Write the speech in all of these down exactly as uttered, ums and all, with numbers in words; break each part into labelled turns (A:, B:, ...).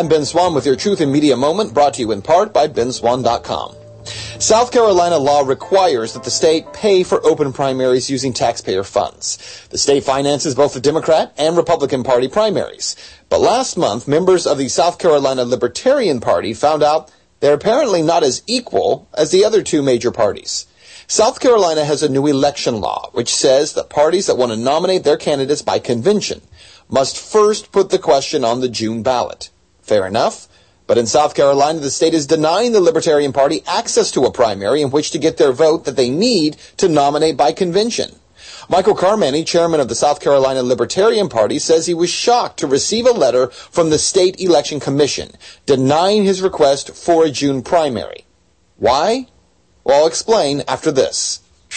A: I'm Ben Swan with your Truth in Media Moment, brought to you in part by Ben Swan dot com. South Carolina law requires that the state pay for open primaries using taxpayer funds. The state finances both the Democrat and Republican Party primaries. But last month, members of the South Carolina Libertarian Party found out they're apparently not as equal as the other two major parties. South Carolina has a new election law which says that parties that want to nominate their candidates by convention must first put the question on the June ballot. Fair enough. But in South Carolina, the state is denying the Libertarian Party access to a primary in which to get their vote that they need to nominate by convention. Michael Carmany, chairman of the South Carolina Libertarian Party, says he was shocked to receive a letter from the State Election Commission denying his request for a June primary. Why? Well, I'll explain after this.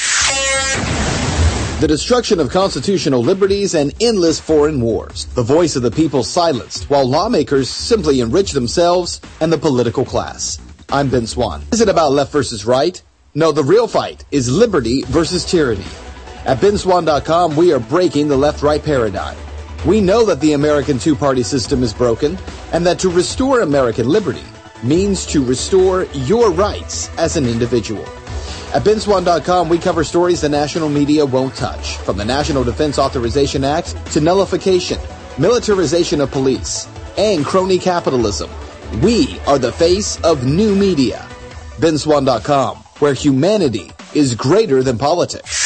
A: The destruction of constitutional liberties and endless foreign wars. The voice of the people silenced, while lawmakers simply enrich themselves and the political class. I'm Ben Swan. Is it about left versus right? No, the real fight is liberty versus tyranny. At Ben Swan dot com, we are breaking the left-right paradigm. We know that the American two-party system is broken, and that to restore American liberty means to restore your rights as an individual. At Ben Swan dot com, we cover stories the national media won't touch, from the National Defense Authorization Act to nullification, militarization of police, and crony capitalism. We are the face of new media. Ben Swan dot com, where humanity is greater than politics.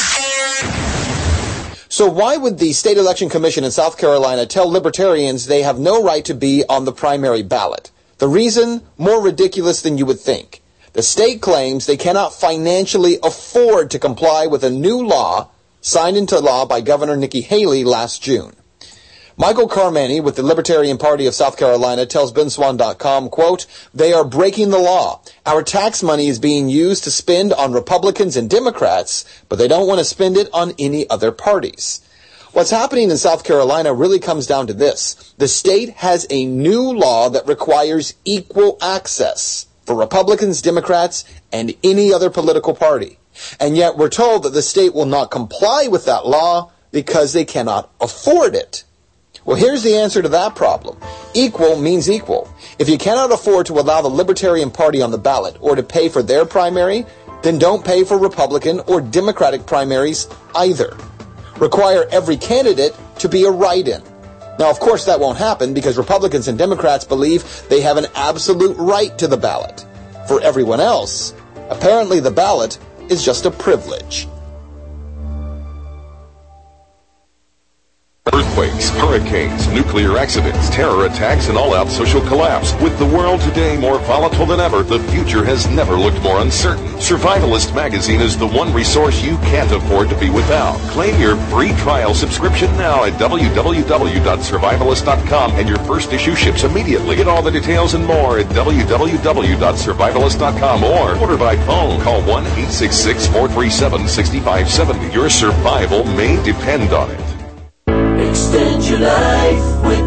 A: So why would the State Election Commission in South Carolina tell libertarians they have no right to be on the primary ballot? The reason, more ridiculous than you would think. The state claims they cannot financially afford to comply with a new law signed into law by Governor Nikki Haley last June. Michael Carmany with the Libertarian Party of South Carolina tells Ben Swan dot com, quote, "They are breaking the law. Our tax money is being used to spend on Republicans and Democrats, but they don't want to spend it on any other parties." What's happening in South Carolina really comes down to this. The state has a new law that requires equal access for Republicans, Democrats, and any other political party. And yet we're told that the state will not comply with that law because they cannot afford it. Well, here's the answer to that problem. Equal means equal. If you cannot afford to allow the Libertarian Party on the ballot or to pay for their primary, then don't pay for Republican or Democratic primaries either. Require every candidate to be a write-in. Now, of course, that won't happen because Republicans and Democrats believe they have an absolute right to the ballot. For everyone else, apparently the ballot is just a privilege.
B: Earthquakes, hurricanes, nuclear accidents, terror attacks, and all-out social collapse. With the world today more volatile than ever, the future has never looked more uncertain. Survivalist Magazine is the one resource you can't afford to be without. Claim your free trial subscription now at w w w dot survivalist dot com, and your first issue ships immediately. Get all the details and more at w w w dot survivalist dot com or order by phone. Call one eight six six, four three seven, six five seven zero. Your survival may depend on it.
C: Extend your life with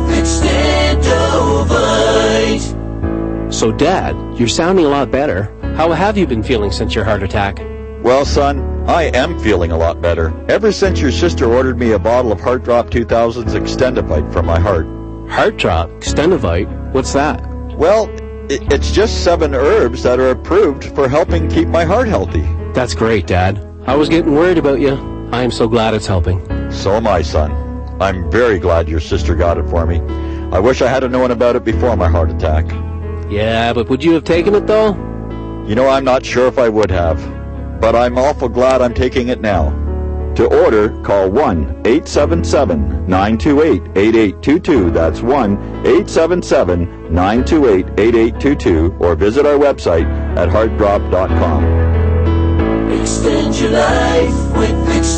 C: Extendovite.
D: So, Dad, you're sounding a lot better. How have you been feeling since your heart attack?
E: Well, son, I am feeling a lot better. Ever since your sister ordered me a bottle of Heart Drop two thousand's Extendovite for my heart.
D: Heart Drop? Extendovite? What's that?
E: Well, it's just seven herbs that are approved for helping keep my heart healthy.
D: That's great, Dad. I was getting worried about you. I am so glad it's helping.
E: So am I, son. I'm very glad your sister got it for me. I wish I had known about it before my heart attack.
D: Yeah, but would you have taken it, though?
E: You know, I'm not sure if I would have, but I'm awful glad I'm taking it now. To order, call one eight seven seven, nine two eight, eight eight two two. That's one eight seven seven, nine two eight, eight eight two two, or visit our website at heart drop dot com.
C: Extend your life with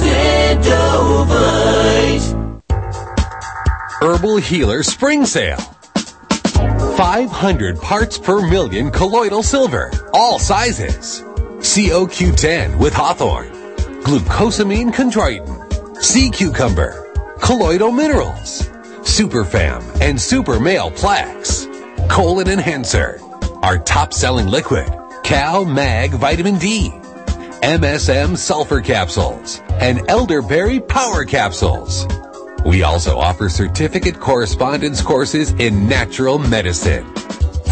C: Extendovite.
F: Herbal Healer Spring Sale. five hundred parts per million colloidal silver, all sizes. C O Q ten with hawthorn, glucosamine chondroitin, sea cucumber, colloidal minerals, Superfam and Super Male Plaques, colon enhancer, our top-selling liquid, Cal Mag Vitamin D, M S M Sulfur Capsules, and Elderberry Power Capsules. We also offer certificate correspondence courses in natural medicine.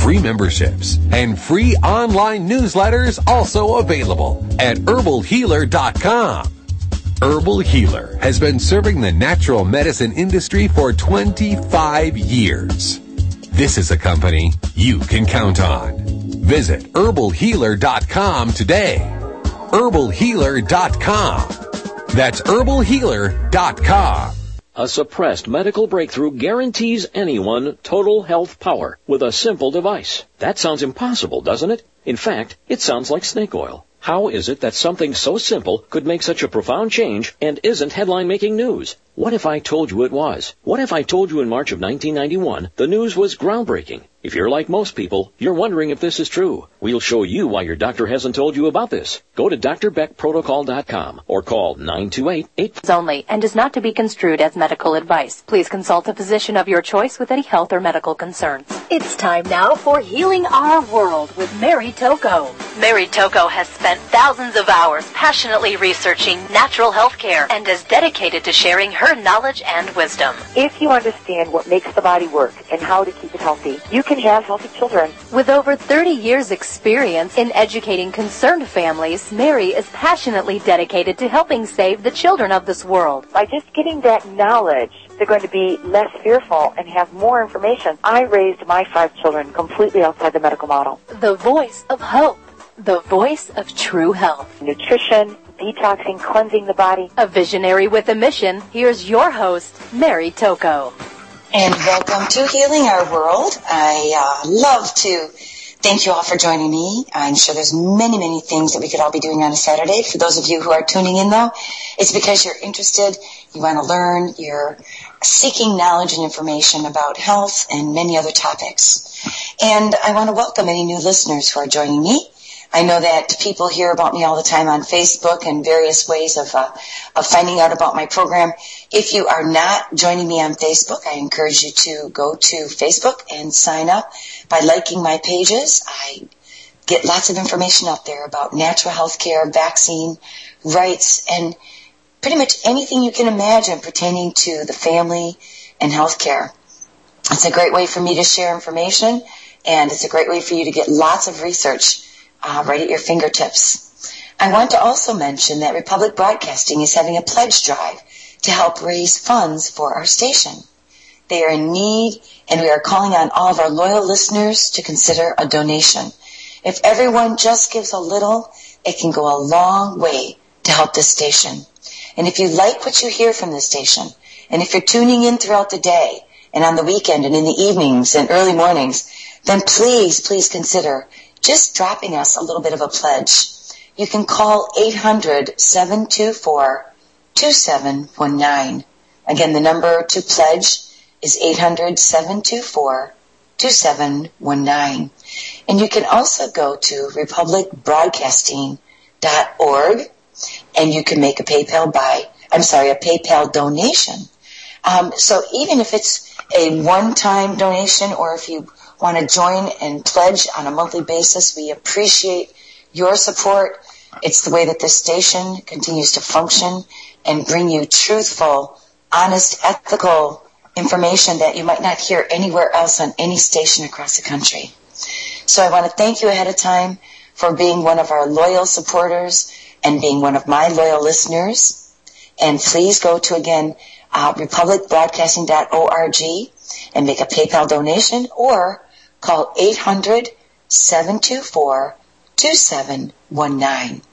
F: free memberships, and free online newsletters also available at herbal healer dot com. Herbal Healer has been serving the natural medicine industry for twenty-five years. This is a company you can count on. Visit herbal healer dot com today. herbal healer dot com. That's herbal healer dot com.
G: A suppressed medical breakthrough guarantees anyone total health power with a simple device. That sounds impossible, doesn't it? In fact, it sounds like snake oil. How is it that something so simple could make such a profound change and isn't headline-making news? What if I told you it was? What if I told you in March of nineteen ninety-one the news was groundbreaking? If you're like most people, you're wondering if this is true. We'll show you why your doctor hasn't told you about this. Go to D R Beck Protocol dot com or call nine two eight eight
H: only and is not to be construed as medical advice. Please consult a physician of your choice with any health or medical concerns. It's time now for Healing Our World with Mary Tocco. Mary Tocco has spent thousands of hours passionately researching natural health care and is dedicated to sharing her knowledge and wisdom.
I: If you understand what makes the body work and how to keep it healthy, you can have healthy children.
H: With over thirty years experience in educating concerned families, Mary is passionately dedicated to helping save the children of this world.
I: By just getting that knowledge, they're going to be less fearful and have more information. I raised my five children completely outside the medical model.
H: The voice of hope. The voice of true health.
I: Nutrition, detoxing, cleansing the body.
H: A visionary with a mission. Here's your host, Mary Tocco.
J: And welcome to Healing Our World. I uh, love to thank you all for joining me. I'm sure there's many, many things that we could all be doing on a Saturday. For those of you who are tuning in, though, it's because you're interested, you want to learn, you're seeking knowledge and information about health and many other topics. And I want to welcome any new listeners who are joining me. I know that people hear about me all the time on Facebook and various ways of uh, of finding out about my program. If you are not joining me on Facebook, I encourage you to go to Facebook and sign up by liking my pages. I get lots of information out there about natural health care, vaccine rights, and pretty much anything you can imagine pertaining to the family and health care. It's a great way for me to share information, and it's a great way for you to get lots of research Uh, right at your fingertips. I want to also mention that Republic Broadcasting is having a pledge drive to help raise funds for our station. They are in need, and we are calling on all of our loyal listeners to consider a donation. If everyone just gives a little, it can go a long way to help this station. And if you like what you hear from this station, and if you're tuning in throughout the day and on the weekend and in the evenings and early mornings, then please, please consider just dropping us a little bit of a pledge. You can call eight hundred, seven two four, two seven one nine. Again, the number to pledge is eight hundred, seven two four, two seven one nine. And you can also go to republic broadcasting dot org and you can make a PayPal buy, I'm sorry, a PayPal donation. Um, so even if it's a one-time donation or if you want to join and pledge on a monthly basis, we appreciate your support. It's the way that this station continues to function and bring you truthful, honest, ethical information that you might not hear anywhere else on any station across the country. So I want to thank you ahead of time for being one of our loyal supporters and being one of my loyal listeners. And please go to, again, uh, republic broadcasting dot org and make a PayPal donation or call eight hundred, seven two four, two seven one nine.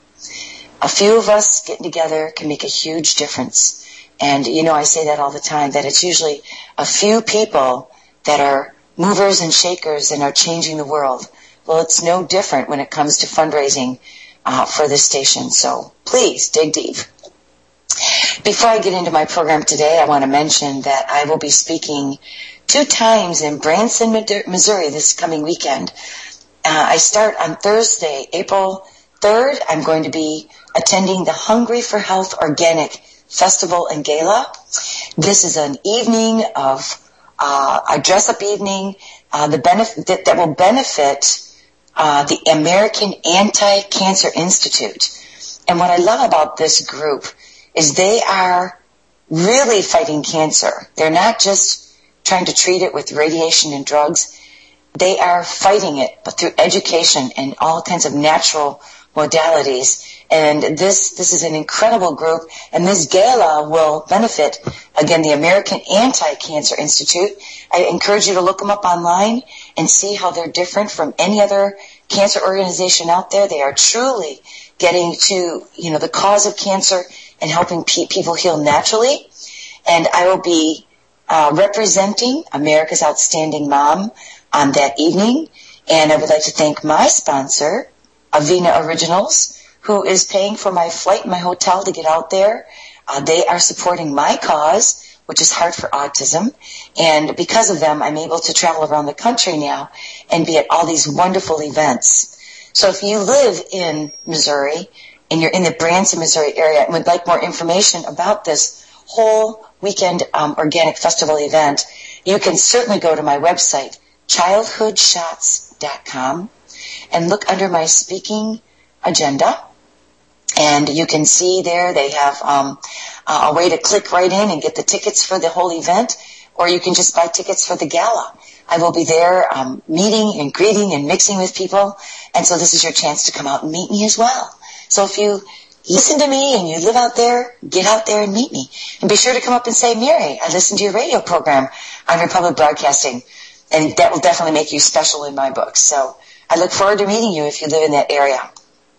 J: A few of us getting together can make a huge difference. And, you know, I say that all the time, that it's usually a few people that are movers and shakers and are changing the world. Well, it's no different when it comes to fundraising uh, for this station. So please dig deep. Before I get into my program today, I want to mention that I will be speaking two times in Branson, Missouri this coming weekend. Uh, I start on Thursday, April third. I'm going to be attending the Hungry for Health Organic Festival and Gala. This is an evening of uh, a dress-up evening uh, the benefit that, that will benefit uh, the American Anti-Cancer Institute. And what I love about this group is they are really fighting cancer. They're not just trying to treat it with radiation and drugs. they are fighting it, but through education and all kinds of natural modalities. And this this is an incredible group, and this gala will benefit, again, the American Anti-Cancer Institute. I encourage you to look them up online and see how they're different from any other cancer organization out there. They are truly getting to, you know, the cause of cancer and helping pe- people heal naturally. And I will be uh, representing America's Outstanding Mom on that evening. And I would like to thank my sponsor, Avena Originals, who is paying for my flight and my hotel to get out there. Uh, they are supporting my cause, which is Heart for Autism. And because of them, I'm able to travel around the country now and be at all these wonderful events. So if you live in Missouri and you're in the Branson, Missouri area and would like more information about this whole weekend um, organic festival event, you can certainly go to my website, childhood shots dot com, and look under my speaking agenda. And you can see there they have um, a way to click right in and get the tickets for the whole event, or you can just buy tickets for the gala. I will be there um, meeting and greeting and mixing with people, and so this is your chance to come out and meet me as well. So if you listen to me and you live out there, get out there and meet me. And be sure to come up and say, Mary, I listened to your radio program on Republic Broadcasting, and that will definitely make you special in my book. So I look forward to meeting you if you live in that area.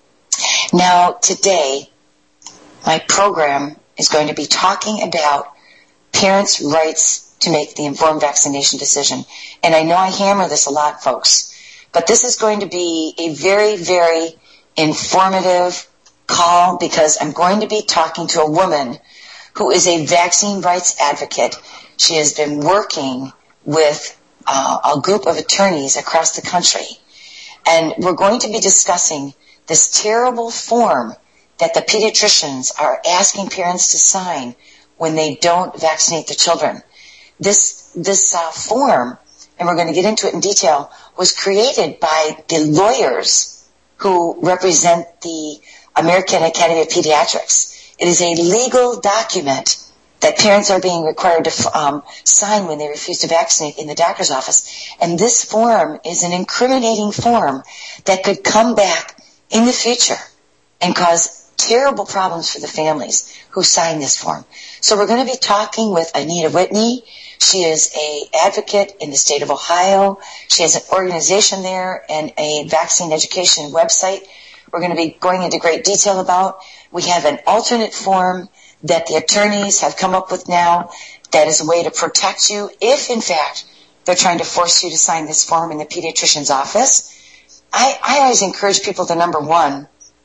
J: Now, today, my program is going to be talking about parents' rights to make the informed vaccination decision. And I know I hammer this a lot, folks, but this is going to be a very, very informative call because I'm going to be talking to a woman who is a vaccine rights advocate. She has been working with uh, a group of attorneys across the country. And we're going to be discussing this terrible form that the pediatricians are asking parents to sign when they don't vaccinate their children. This this uh, form, and we're going to get into it in detail, was created by the lawyers who represent the American Academy of Pediatrics. It is a legal document that parents are being required to um, sign when they refuse to vaccinate in the doctor's office. And this form is an incriminating form that could come back in the future and cause terrible problems for the families who sign this form. So we're going to be talking with Anita Whitney. She is a advocate in the state of Ohio. She has an organization there and a vaccine education website we're going to be going into great detail about. We have an alternate form that the attorneys have come up with now that is a way to protect you if, in fact, they're trying to force you to sign this form in the pediatrician's office. I, I always encourage people to, number one,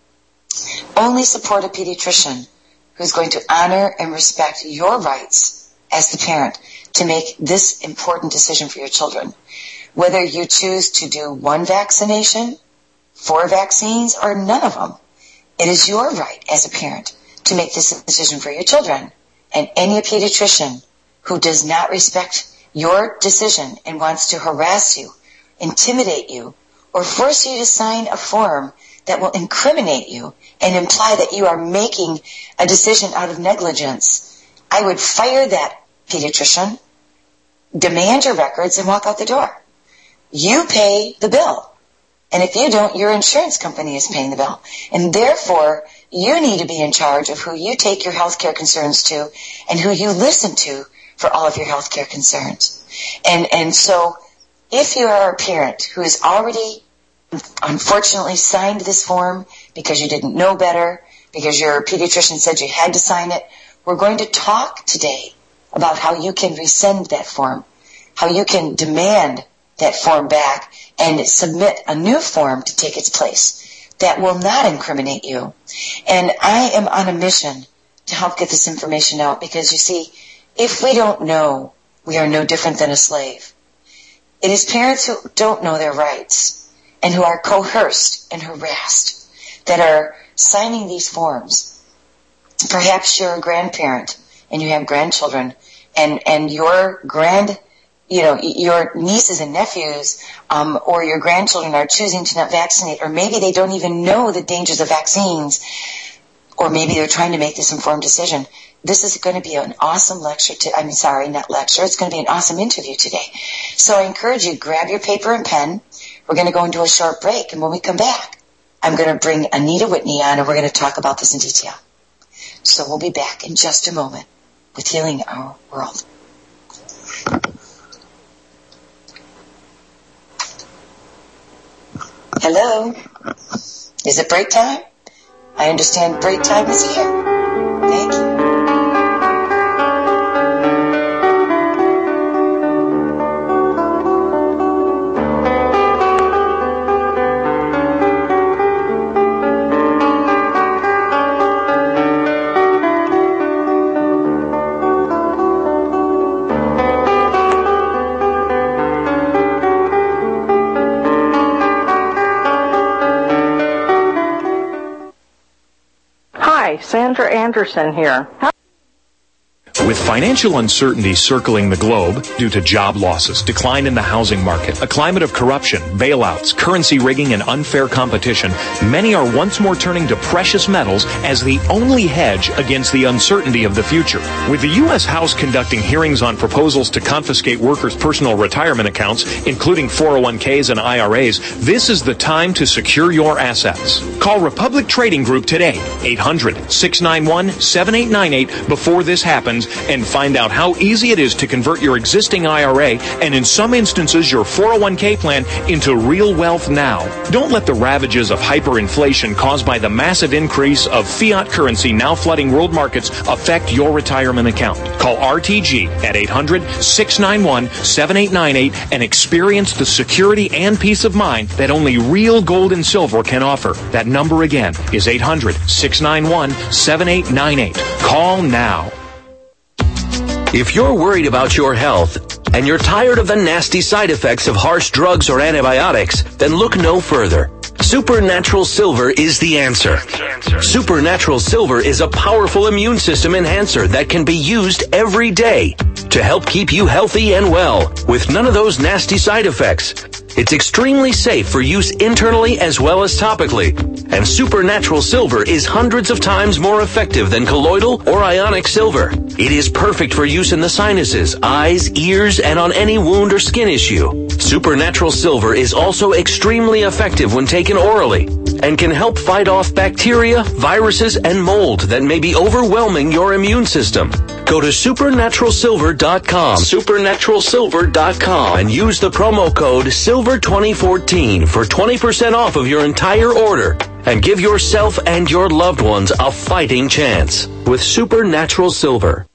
J: only support a pediatrician who's going to honor and respect your rights as the parent to make this important decision for your children. Whether you choose to do one vaccination, four vaccines, or none of them, it is your right as a parent to make this decision for your children. And any pediatrician who does not respect your decision and wants to harass you, intimidate you, or force you to sign a form that will incriminate you and imply that you are making a decision out of negligence, I would fire that pediatrician, demand your records, and walk out the door. You pay the bill. And if you don't, your insurance company is paying the bill. And therefore, you need to be in charge of who you take your health care concerns to and who you listen to for all of your health care concerns. And, and so if you are a parent who has already unfortunately signed this form because you didn't know better, because your pediatrician said you had to sign it, we're going to talk today about how you can rescind that form, how you can demand that form back and submit a new form to take its place that will not incriminate you. And I am on a mission to help get this information out because, you see, if we don't know, we are no different than a slave. It is parents who don't know their rights and who are coerced and harassed that are signing these forms. Perhaps you're a grandparent and you have grandchildren and, and your grand you know, your nieces and nephews um, or your grandchildren are choosing to not vaccinate, or maybe they don't even know the dangers of vaccines, or maybe they're trying to make this informed decision. this is going to be an awesome lecture. To, I'm sorry, not lecture. It's going to be an awesome interview today. So I encourage you, grab your paper and pen. We're going to go into a short break, and when we come back, I'm going to bring Anita Whitney on, and we're going to talk about this in detail. So we'll be back in just a moment with Healing Our World. Hello? Is it break time? I understand break time is here. Thank you.
K: Sandra Anderson here.
L: With financial uncertainty circling the globe due to job losses, decline in the housing market, a climate of corruption, bailouts, currency rigging, and unfair competition, many are once more turning to precious metals as the only hedge against the uncertainty of the future. With the U S House conducting hearings on proposals to confiscate workers' personal retirement accounts, including four oh one k's and I R A's, this is the time to secure your assets. Call Republic Trading Group today, eight hundred, six nine one, seven eight nine eight, before this happens, and find out how easy it is to convert your existing I R A and, in some instances, your four oh one k plan into real wealth now. Don't let the ravages of hyperinflation caused by the massive increase of fiat currency now flooding world markets affect your retirement account. Call R T G at eight hundred, six nine one, seven eight nine eight and experience the security and peace of mind that only real gold and silver can offer. That number again is eight hundred, six nine one, seven eight nine eight. Call now.
M: If you're worried about your health and you're tired of the nasty side effects of harsh drugs or antibiotics, then look no further. Supernatural Silver is the answer. Supernatural Silver is a powerful immune system enhancer that can be used every day to help keep you healthy and well with none of those nasty side effects. It's extremely safe for use internally as well as topically. And Supernatural Silver is hundreds of times more effective than colloidal or ionic silver. It is perfect for use in the sinuses, eyes, ears, and on any wound or skin issue. Supernatural Silver is also extremely effective when taken orally and can help fight off bacteria, viruses, and mold that may be overwhelming your immune system. Go to supernatural silver dot com, supernatural silver dot com, and use the promo code silver twenty fourteen for twenty percent off of your entire order. And give yourself and your loved ones a fighting chance with Supernatural Silver.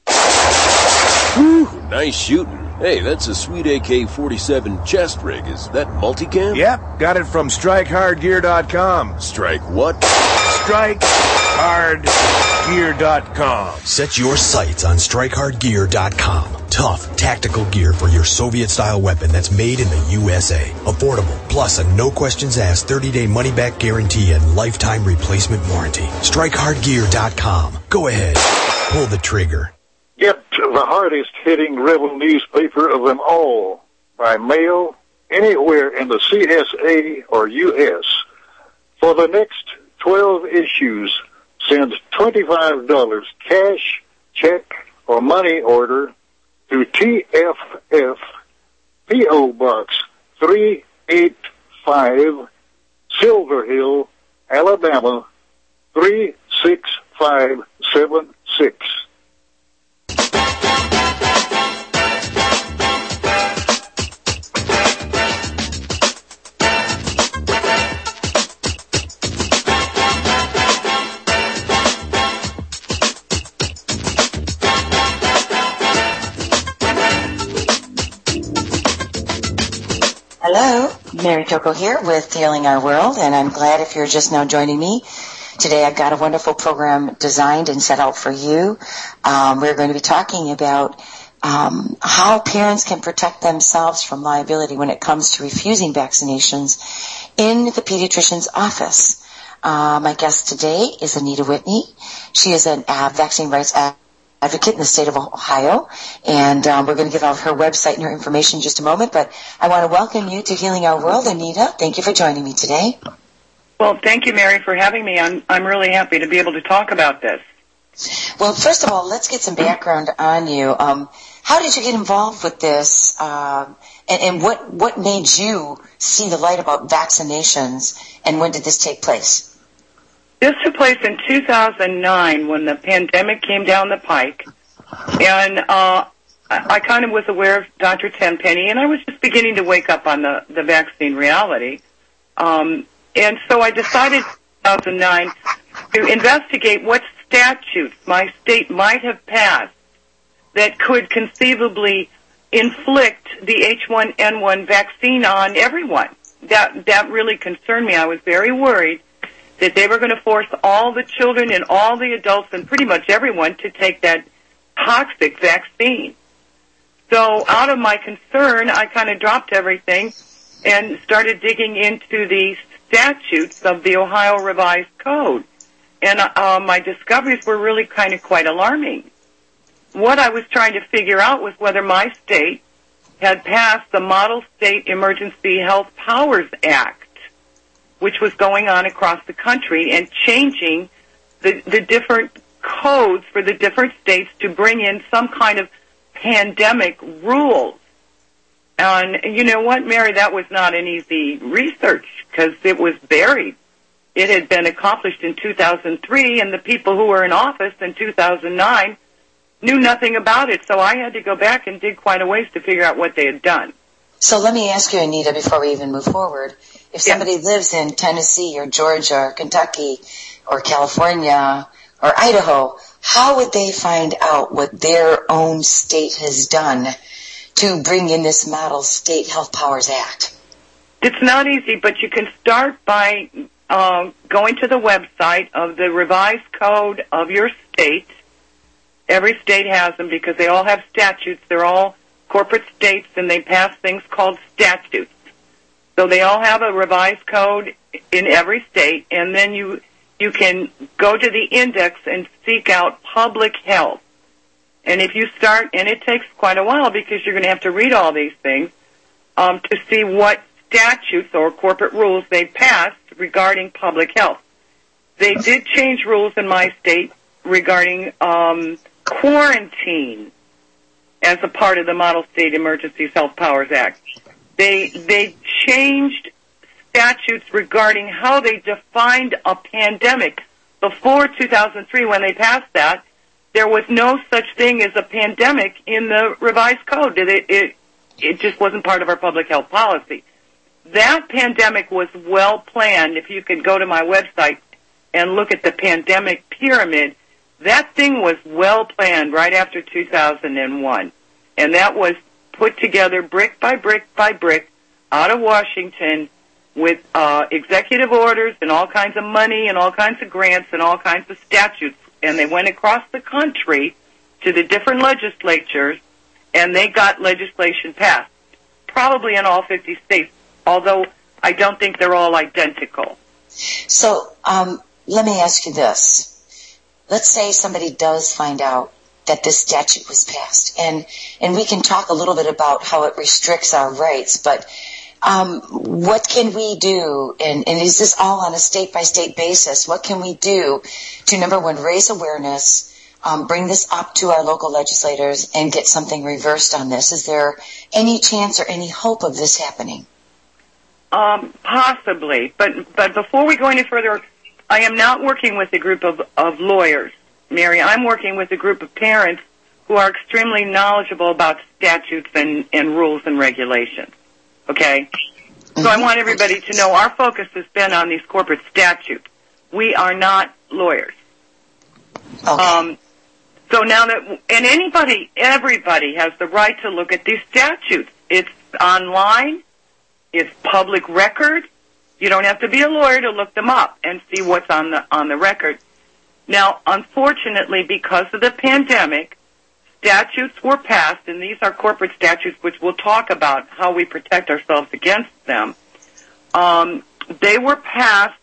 N: Whew, nice shooting. Hey, that's a sweet A K forty-seven chest rig. Is that multicam?
O: Yep, got it from strike hard gear dot com.
N: Strike what?
O: strike hard gear dot com.
P: Set your sights on strike hard gear dot com. Tough, tactical gear for your Soviet-style weapon that's made in the U S A. Affordable, plus a no-questions-asked thirty-day money-back guarantee and lifetime replacement warranty. strike hard gear dot com. Go ahead, pull the trigger.
Q: Get the hardest-hitting rebel newspaper of them all by mail anywhere in the C S A or U S. For the next twelve issues, send twenty-five dollars cash, check, or money order to T F F, P O Box three eight five, Silver Hill, Alabama three six five seven six.
J: Hello, Mary Toko here with Healing Our World, and I'm glad if you're just now joining me. Today I've got a wonderful program designed and set out for you. Um, we're going to be talking about um, how parents can protect themselves from liability when it comes to refusing vaccinations in the pediatrician's office. Uh, my guest today is Anita Whitney. She is an uh, vaccine rights advocate advocate in the state of Ohio, and um, we're going to give out her website and her information in just a moment, but I want to welcome you to Healing Our World. Anita, thank you for joining me today.
K: Well, thank you, Mary, for having me. I'm I'm really happy to be able to talk about this.
J: Well, first of all, let's get some background on you. Um, how did you get involved with this, uh, and, and what, what made you see the light about vaccinations, and when did this take place?
K: This took place in two thousand nine when the pandemic came down the pike, and uh, I, I kind of was aware of Doctor Tenpenny, and I was just beginning to wake up on the, the vaccine reality. Um, and so I decided in two thousand nine to investigate what statutes my state might have passed that could conceivably inflict the H one N one vaccine on everyone. That that really concerned me. I was very worried that they were going to force all the children and all the adults and pretty much everyone to take that toxic vaccine. So out of my concern, I kind of dropped everything and started digging into the statutes of the Ohio Revised Code. And uh, my discoveries were really kind of quite alarming. What I was trying to figure out was whether my state had passed the Model State Emergency Health Powers Act, which was going on across the country and changing the, the different codes for the different states to bring in some kind of pandemic rules. And you know what, Mary, that was not an easy research because it was buried. It had been accomplished in two thousand three, and the people who were in office in two thousand nine knew nothing about it, so I had to go back and dig quite a ways to figure out what they had done.
J: So let me ask you, Anita, before we even move forward, if somebody yeah. lives in Tennessee or Georgia or Kentucky or California or Idaho, how would they find out what their own state has done to bring in this Model State Health Powers Act?
K: It's not easy, but you can start by uh, going to the website of the revised code of your state. Every state has them because they all have statutes. They're all corporate states, and they pass things called statutes. So they all have a revised code in every state, and then you you can go to the index and seek out public health. And if you start, and it takes quite a while because you're going to have to read all these things um, to see what statutes or corporate rules they passed regarding public health. They did change rules in my state regarding um, quarantine as a part of the Model State Emergency Health Powers Act. They they changed statutes regarding how they defined a pandemic. Before two thousand three, when they passed that, there was no such thing as a pandemic in the revised code. It, it, it just wasn't part of our public health policy. That pandemic was well planned. If you could go to my website and look at the pandemic pyramid, that thing was well planned right after two thousand one. And that was put together brick by brick by brick out of Washington with uh, executive orders and all kinds of money and all kinds of grants and all kinds of statutes. And they went across the country to the different legislatures, and they got legislation passed, probably in all fifty states, although I don't think they're all identical.
J: So um, let me ask you this. Let's say somebody does find out that this statute was passed, and, and we can talk a little bit about how it restricts our rights, but um, what can we do, and, and is this all on a state-by-state basis? What can we do to, number one, raise awareness, um, bring this up to our local legislators, and get something reversed on this? Is there any chance or any hope of this happening?
K: Um, possibly, but but before we go any further, I am not working with a group of, of lawyers, Mary. I'm working with a group of parents who are extremely knowledgeable about statutes and, and rules and regulations. Okay? So I want everybody to know our focus has been on these corporate statutes. We are not lawyers.
J: Okay.
K: Um, so now that, and anybody, everybody has the right to look at these statutes. It's online. It's public record. You don't have to be a lawyer to look them up and see what's on the on the record. Now, unfortunately, because of the pandemic, statutes were passed, and these are corporate statutes, which we'll talk about how we protect ourselves against them. Um, they were passed,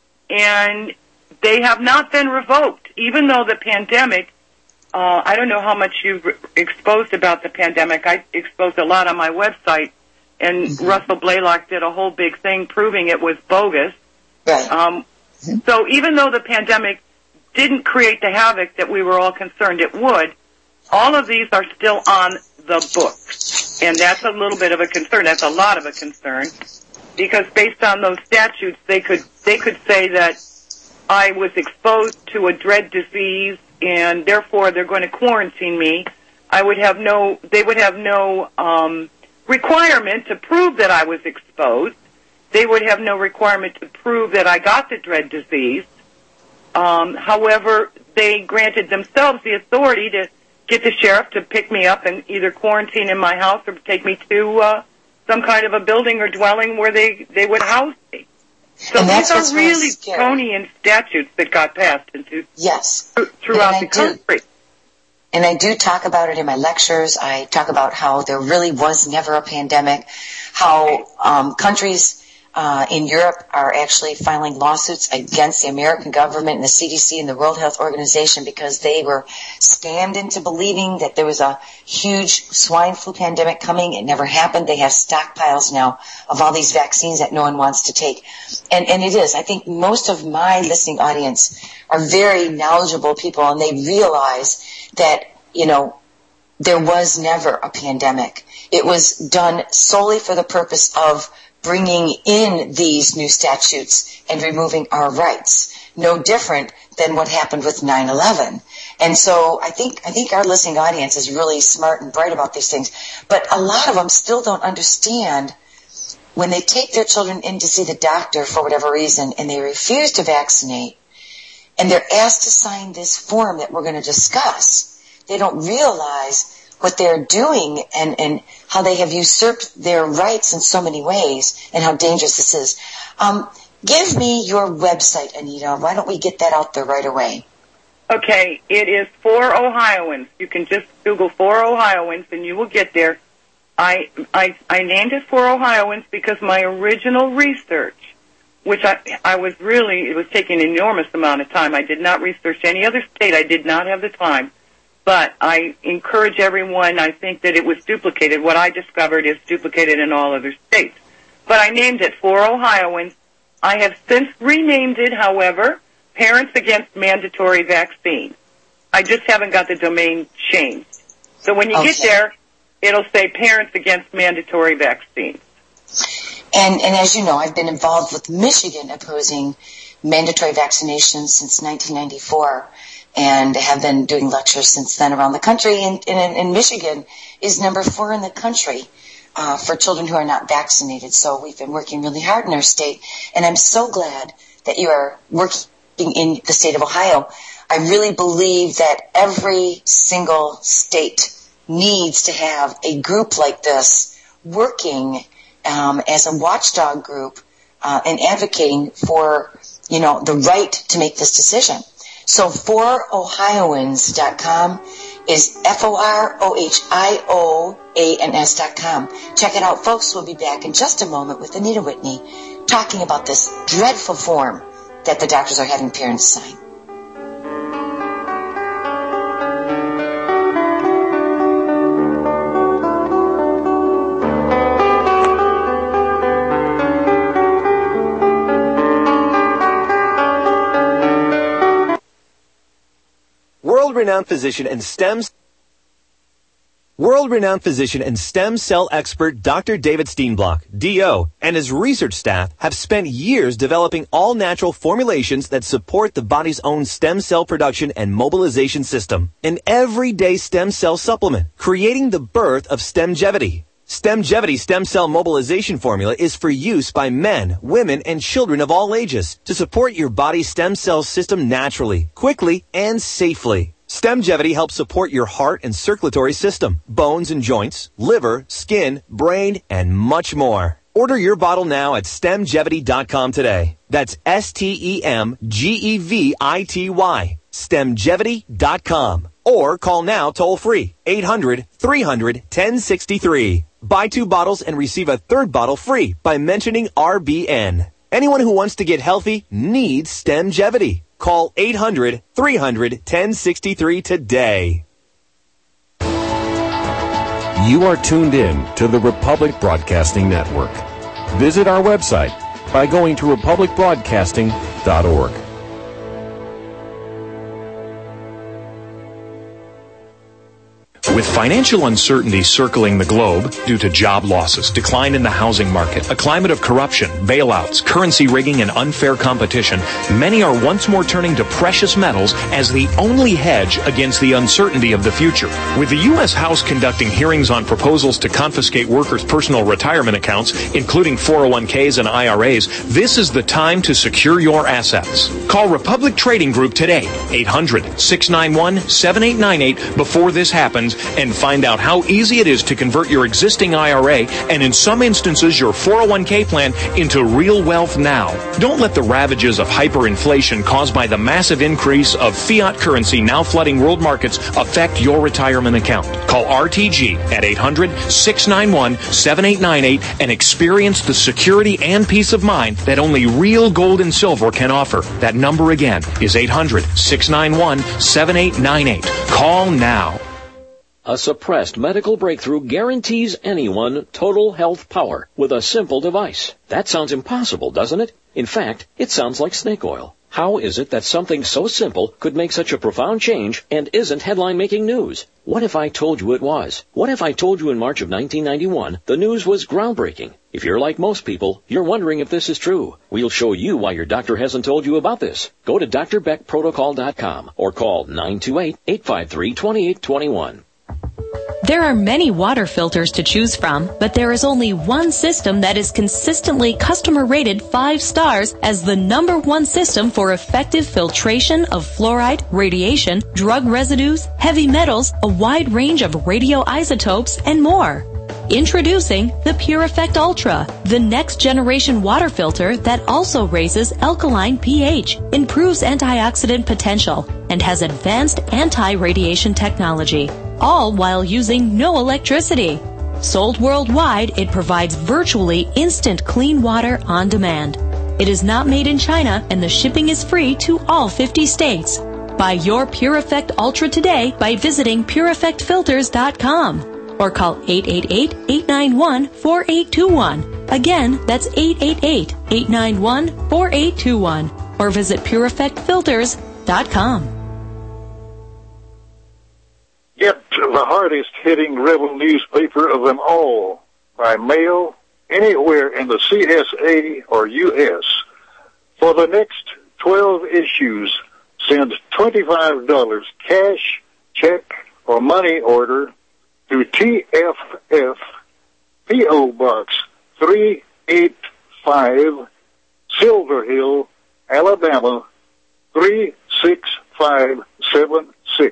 K: and they have not been revoked, even though the pandemic, uh, I don't know how much you've exposed about the pandemic. I exposed a lot on my website, and mm-hmm. Russell Blaylock did a whole big thing proving it was bogus.
J: Right.
K: Um, mm-hmm. So even though the pandemic didn't create the havoc that we were all concerned it would. All of these are still on the books, and that's a little bit of a concern. That's a lot of a concern, because based on those statutes, they could they could say that I was exposed to a dread disease, and therefore they're going to quarantine me. I would have no, they would have no um, requirement to prove that I was exposed. They would have no requirement to prove that I got the dread disease. Um, however, they granted themselves the authority to get the sheriff to pick me up and either quarantine in my house or take me to uh, some kind of a building or dwelling where they, they would house me. So
J: and
K: these
J: that's
K: are really draconian statutes that got passed into
J: yes.
K: throughout the country.
J: And I do talk about it in my lectures. I talk about how there really was never a pandemic, how um, countries uh, in Europe are actually filing lawsuits against the American government and the C D C and the World Health Organization because they were scammed into believing that there was a huge swine flu pandemic coming. It never happened. They have stockpiles now of all these vaccines that no one wants to take. And, and it is. I think most of my listening audience are very knowledgeable people, and they realize that, you know, there was never a pandemic. It was done solely for the purpose of bringing in these new statutes and removing our rights. No different than what happened with nine eleven. And so I think, I think our listening audience is really smart and bright about these things. But a lot of them still don't understand when they take their children in to see the doctor for whatever reason and they refuse to vaccinate and they're asked to sign this form that we're going to discuss. They don't realize what they're doing and, and how they have usurped their rights in so many ways and how dangerous this is. Um, give me your website, Anita. Why don't we get that out there right away?
K: Okay, it is For Ohioans. You can just Google For Ohioans and you will get there. I, I, I named it For Ohioans because my original research, which I, I was really, it was taking an enormous amount of time. I did not research any other state. I did not have the time. But I encourage everyone, I think that it was duplicated. What I discovered is duplicated in all other states. But I named it For Ohioans. I have since renamed it, however, Parents Against Mandatory Vaccine. I just haven't got the domain changed. So when you
J: okay.
K: get there, it'll say Parents Against Mandatory Vaccines.
J: And, and as you know, I've been involved with Michigan opposing mandatory vaccinations since nineteen ninety-four. And have been doing lectures since then around the country. And, and, and Michigan is number four in the country uh, for children who are not vaccinated. So we've been working really hard in our state. And I'm so glad that you are working in the state of Ohio. I really believe that every single state needs to have a group like this working um, as a watchdog group uh, and advocating for, you know, the right to make this decision. So for ohioans dot com is F O R O H I O A N S dot com. Check it out, folks. We'll be back in just a moment with Anita Whitney talking about this dreadful form that the doctors are having parents sign.
R: World-renowned physician and stem World-renowned physician and stem cell expert Doctor David Steenblock, D O, and his research staff have spent years developing all-natural formulations that support the body's own stem cell production and mobilization system. An everyday stem cell supplement, creating the birth of Stemgevity. Stemgevity stem cell mobilization formula is for use by men, women, and children of all ages to support your body's stem cell system naturally, quickly, and safely. Stemgevity helps support your heart and circulatory system, bones and joints, liver, skin, brain, and much more. Order your bottle now at stemgevity dot com today. That's S T E M G E V I T Y. stemgevity dot com. Or call now toll free, eight hundred, three hundred, ten sixty-three. Buy two bottles and receive a third bottle free by mentioning R B N. Anyone who wants to get healthy needs Stemgevity. Call eight hundred, three hundred, ten sixty-three today.
F: You are tuned in to the Republic Broadcasting Network. Visit our website by going to republic broadcasting dot org.
L: With financial uncertainty circling the globe due to job losses, decline in the housing market, a climate of corruption, bailouts, currency rigging, and unfair competition, many are once more turning to precious metals as the only hedge against the uncertainty of the future. With the U S House conducting hearings on proposals to confiscate workers' personal retirement accounts, including four oh one k's and I R A's, this is the time to secure your assets. Call Republic Trading Group today, eight hundred, six nine one, seven eight nine eight, before this happens, and find out how easy it is to convert your existing I R A and, in some instances, your four oh one k plan into real wealth now. Don't let the ravages of hyperinflation caused by the massive increase of fiat currency now flooding world markets affect your retirement account. Call R T G at eight hundred, six nine one, seven eight nine eight and experience the security and peace of mind that only real gold and silver can offer. That number again is eight hundred, six nine one, seven eight nine eight. Call now.
G: A suppressed medical breakthrough guarantees anyone total health power with a simple device. That sounds impossible, doesn't it? In fact, it sounds like snake oil. How is it that something so simple could make such a profound change and isn't headline-making news? What if I told you it was? What if I told you in March of nineteen ninety-one the news was groundbreaking? If you're like most people, you're wondering if this is true. We'll show you why your doctor hasn't told you about this. Go to D R Beck Protocol dot com or call nine two eight, eight five three, two eight two one.
S: There are many water filters to choose from, but there is only one system that is consistently customer rated five stars as the number one system for effective filtration of fluoride, radiation, drug residues, heavy metals, a wide range of radioisotopes, and more. Introducing the Pure Effect Ultra, the next generation water filter that also raises alkaline pH, improves antioxidant potential, and has advanced anti-radiation technology, all while using no electricity. Sold worldwide, it provides virtually instant clean water on demand. It is not made in China, and the shipping is free to all fifty states. Buy your Pure Effect Ultra today by visiting pure effect filters dot com. Or call eight eight eight, eight nine one, four eight two one. Again, that's eight eight eight, eight nine one, four eight two one. Or visit pure effect filters dot com.
Q: Get the hardest hitting rebel newspaper of them all by mail anywhere in the C S A or U S. For the next twelve issues, send twenty-five dollars cash, check, or money order to T F F, P O Box three eight five, Silver Hill, Alabama three six five seven six.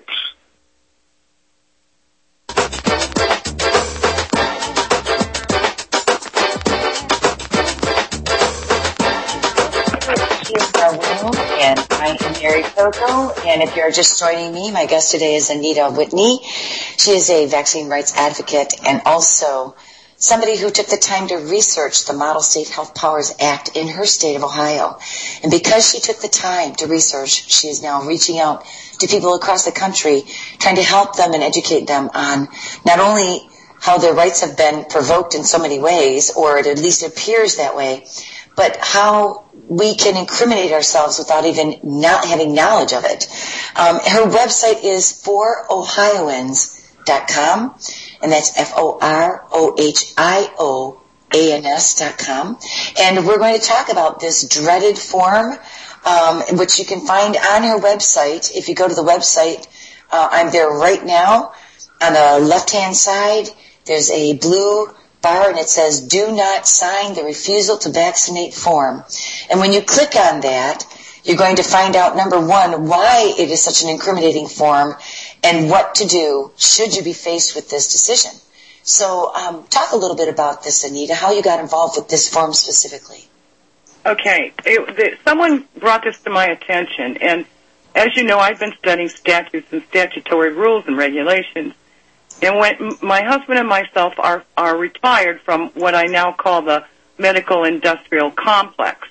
J: And I am Mary Coco, and if you're just joining me, my guest today is Anita Whitney. She is a vaccine rights advocate and also somebody who took the time to research the Model State Health Powers Act in her state of Ohio. And because she took the time to research, she is now reaching out to people across the country, trying to help them and educate them on not only how their rights have been provoked in so many ways, or it at least appears that way, but how we can incriminate ourselves without even not having knowledge of it. Um, her website is for ohioans dot com, and that's F O R O H I O A N S dot com. And we're going to talk about this dreaded form, um, which you can find on her website. If you go to the website, uh, I'm there right now. On the left-hand side, there's a blue bar, and it says, "Do not sign the refusal to vaccinate form." And when you click on that, you're going to find out, number one, why it is such an incriminating form and what to do should you be faced with this decision. So um, talk a little bit about this, Anita, how you got involved with this form specifically.
K: Okay. It, the, someone brought this to my attention, and as you know, I've been studying statutes and statutory rules and regulations. And when my husband and myself are, are retired from what I now call the medical industrial complex.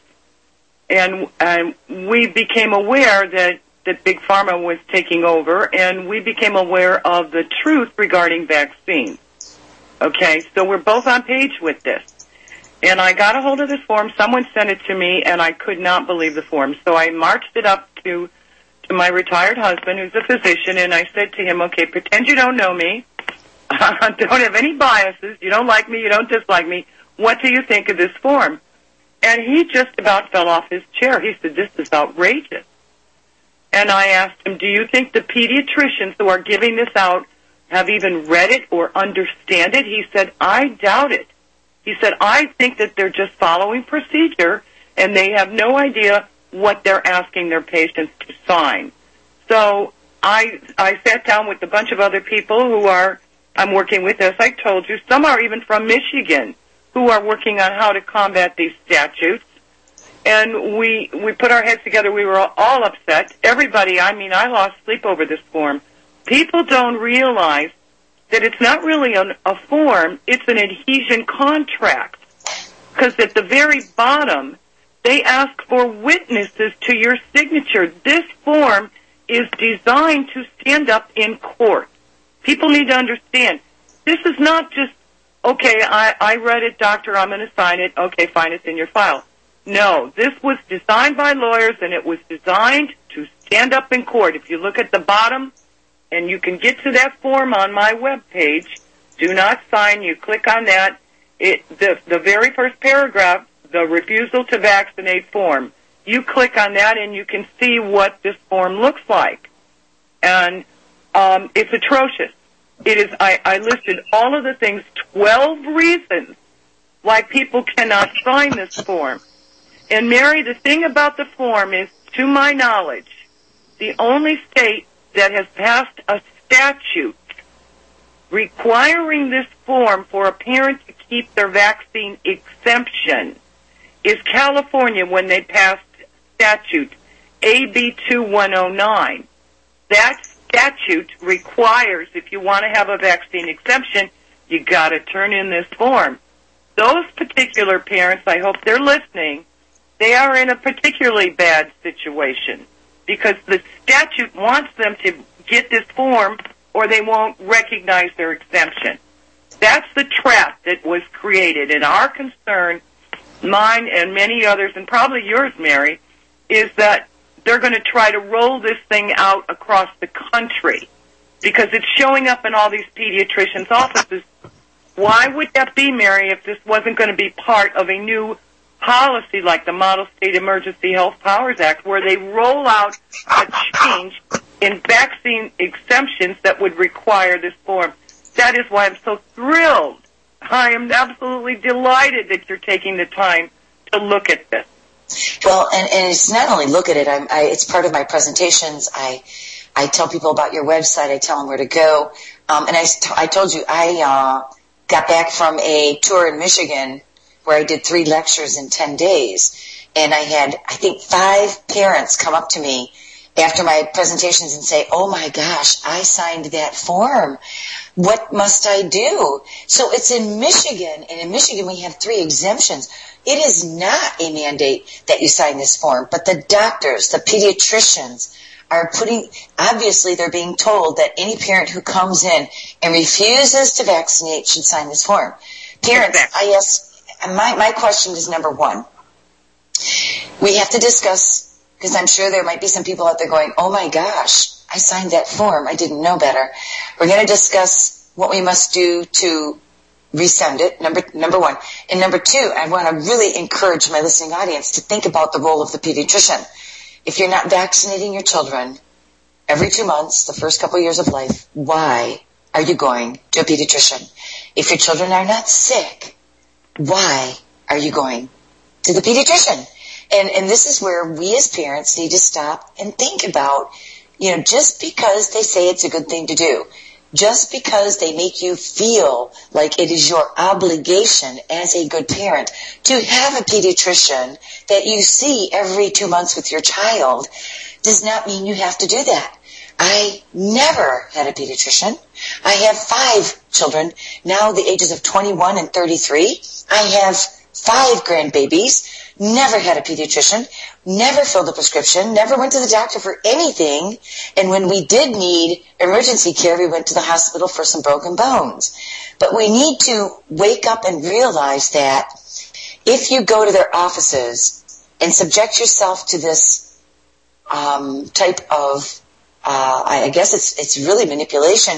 K: And um, we became aware that, that Big Pharma was taking over, and we became aware of the truth regarding vaccines. Okay, so we're both on page with this. And I got a hold of this form. Someone sent it to me, and I could not believe the form. So I marched it up to, to my retired husband, who's a physician, and I said to him, okay, pretend you don't know me. don't have any biases. You don't like me. You don't dislike me. What do you think of this form? And he just about fell off his chair. He said, this is outrageous. And I asked him, do you think the pediatricians who are giving this out have even read it or understand it? He said, I doubt it. He said, I think that they're just following procedure and they have no idea what they're asking their patients to sign. So I I sat down with a bunch of other people who are, I'm working with, as I told you. Some are even from Michigan who are working on how to combat these statutes. And we we put our heads together. We were all upset. Everybody, I mean, I lost sleep over this form. People don't realize that it's not really an, a form. It's an adhesion contract. Because at the very bottom, they ask for witnesses to your signature. This form is designed to stand up in court. People need to understand, this is not just, okay, I, I read it, doctor, I'm going to sign it. Okay, fine, it's in your file. No, this was designed by lawyers, and it was designed to stand up in court. If you look at the bottom, and you can get to that form on my webpage, do not sign, you click on that. It, the, the very first paragraph, the refusal to vaccinate form, you click on that and you can see what this form looks like. And um, it's atrocious. It is. I, I listed all of the things, twelve reasons why people cannot sign this form. And Mary, the thing about the form is, to my knowledge, the only state that has passed a statute requiring this form for a parent to keep their vaccine exemption is California, when they passed statute A B two one oh nine. That statute requires, if you want to have a vaccine exemption, you got to turn in this form. Those particular parents, I hope they're listening, they are in a particularly bad situation because the statute wants them to get this form or they won't recognize their exemption. That's the trap that was created. And our concern, mine and many others, and probably yours, Mary, is that they're going to try to roll this thing out across the country because it's showing up in all these pediatricians' offices. Why would that be, Mary, if this wasn't going to be part of a new policy like the Model State Emergency Health Powers Act, where they roll out a change in vaccine exemptions that would require this form? That is why I'm so thrilled. I am absolutely delighted that you're taking the time to look at this.
J: Well, and, and it's not only look at it, I'm, I, it's part of my presentations. I I tell people about your website. I tell them where to go. Um, and I, I told you, I uh, got back from a tour in Michigan where I did three lectures in ten days. And I had, I think, five parents come up to me after my presentations and say, oh, my gosh, I signed that form. What must I do? So it's in Michigan, and in Michigan we have three exemptions. It is not a mandate that you sign this form, but the doctors, the pediatricians are putting, obviously they're being told that any parent who comes in and refuses to vaccinate should sign this form. Parents, I ask, my, my question is number one. We have to discuss, because I'm sure there might be some people out there going, oh my gosh, I signed that form. I didn't know better. We're going to discuss what we must do to resend it, number number one. And number two, I want to really encourage my listening audience to think about the role of the pediatrician. If you're not vaccinating your children every two months, the first couple of years of life, why are you going to a pediatrician? If your children are not sick, why are you going to the pediatrician? And and this is where we as parents need to stop and think about, you know, just because they say it's a good thing to do, just because they make you feel like it is your obligation as a good parent to have a pediatrician that you see every two months with your child, does not mean you have to do that. I never had a pediatrician. I have five children, now the ages of twenty-one and thirty-three. I have five grandbabies, never had a pediatrician, never filled a prescription, never went to the doctor for anything. And when we did need emergency care, we went to the hospital for some broken bones. But we need to wake up and realize that if you go to their offices and subject yourself to this um, type of, uh, I guess it's it's really manipulation,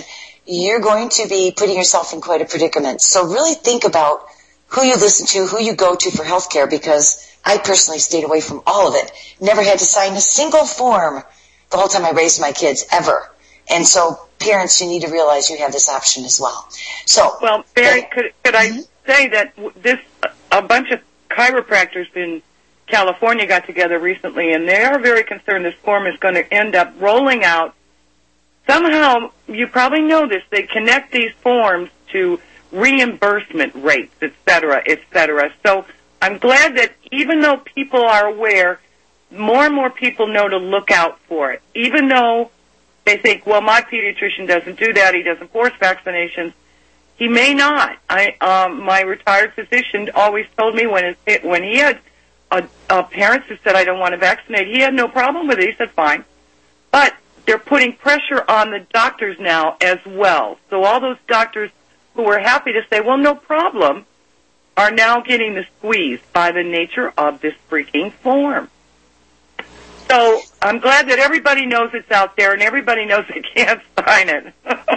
J: you're going to be putting yourself in quite a predicament. So really think about who you listen to, who you go to for health care, because I personally stayed away from all of it. Never had to sign a single form the whole time I raised my kids, ever. And so parents, you need to realize you have this option as well. So,
K: well, Mary, could, could I mm-hmm. say that this, a bunch of chiropractors in California got together recently, and they are very concerned this form is going to end up rolling out. Somehow, you probably know this, they connect these forms to reimbursement rates, et cetera, et cetera. So I'm glad that even though people are aware, more and more people know to look out for it. Even though they think, well, my pediatrician doesn't do that, he doesn't force vaccinations, he may not. I, um, my retired physician always told me when it, when he had a, a parents who said, I don't want to vaccinate, he had no problem with it. He said, fine. But they're putting pressure on the doctors now as well. So all those doctors who were happy to say, well, no problem, are now getting the squeeze by the nature of this freaking form. So I'm glad that everybody knows it's out there and everybody knows they can't sign it.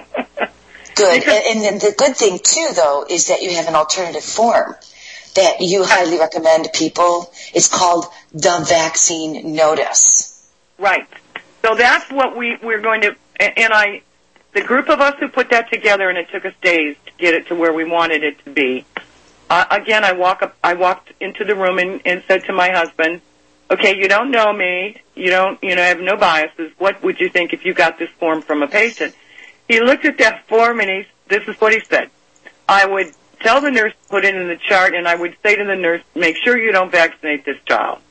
J: Good. And, and the good thing, too, though, is that you have an alternative form that you highly recommend people. It's called the vaccine notice.
K: Right. So that's what we, we're going to, and I, the group of us who put that together, and it took us days to get it to where we wanted it to be. Uh, again, I walk up, I walked into the room and, and said to my husband, okay, you don't know me, you don't, you know, have no biases. What would you think if you got this form from a patient? He looked at that form and he, this is what he said. I would tell the nurse to put it in the chart, and I would say to the nurse, make sure you don't vaccinate this child.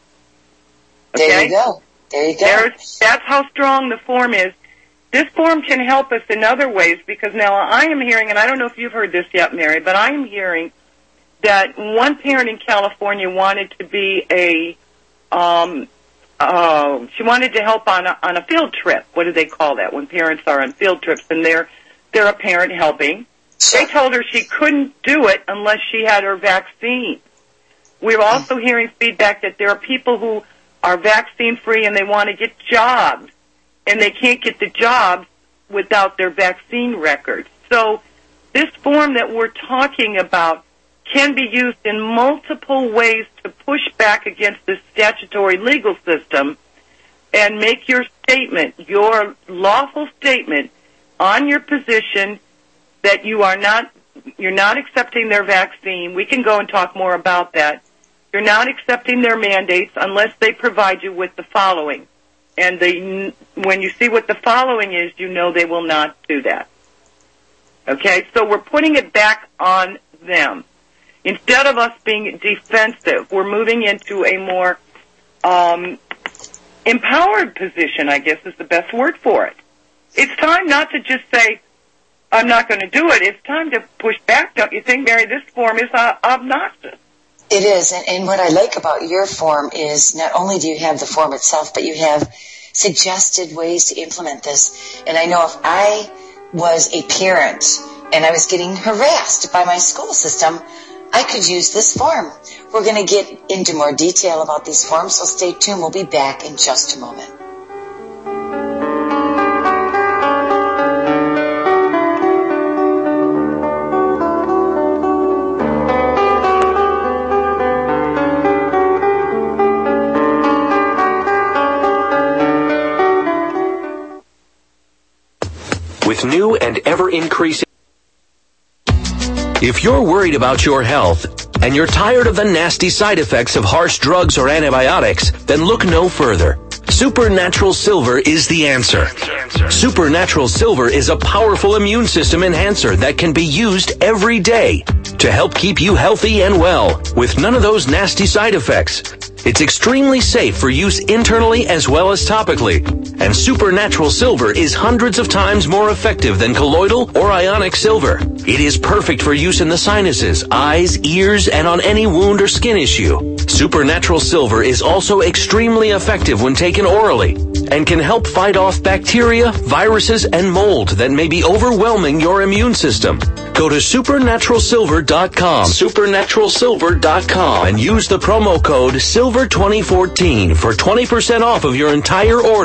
K: Okay?
J: There you go. There you go.
K: There's, that's how strong the form is. This form can help us in other ways, because now I am hearing, and I don't know if you've heard this yet, Mary, but I am hearing that one parent in California wanted to be a, um, uh, she wanted to help on a, on a field trip. What do they call that when parents are on field trips and they're, they're a parent helping? They told her she couldn't do it unless she had her vaccine. We're also hearing feedback that there are people who are vaccine-free and they want to get jobs, and they can't get the jobs without their vaccine records. So this form that we're talking about can be used in multiple ways to push back against the statutory legal system and make your statement, your lawful statement on your position that you are not, you're not accepting their vaccine. We can go and talk more about that. You're not accepting their mandates unless they provide you with the following. And the, when you see what the following is, you know they will not do that. Okay? So we're putting it back on them. Instead of us being defensive, we're moving into a more um, empowered position, I guess is the best word for it. It's time not to just say, I'm not going to do it. It's time to push back, don't you think, Mary? This form is uh, obnoxious.
J: It is, and, and what I like about your form is not only do you have the form itself, but you have suggested ways to implement this. And I know if I was a parent and I was getting harassed by my school system, I could use this form. We're going to get into more detail about these forms, so stay tuned. We'll be back in just a moment.
M: With new and ever-increasing... If you're worried about your health and you're tired of the nasty side effects of harsh drugs or antibiotics, then look no further. Supernatural Silver is the answer. Supernatural Silver is a powerful immune system enhancer that can be used every day to help keep you healthy and well with none of those nasty side effects. It's extremely safe for use internally as well as topically. And Supernatural Silver is hundreds of times more effective than colloidal or ionic silver. It is perfect for use in the sinuses, eyes, ears, and on any wound or skin issue. Supernatural Silver is also extremely effective when taken orally and can help fight off bacteria, viruses, and mold that may be overwhelming your immune system. Go to supernatural silver dot com, supernatural silver dot com, and use the promo code silver twenty fourteen for twenty percent off of your entire order.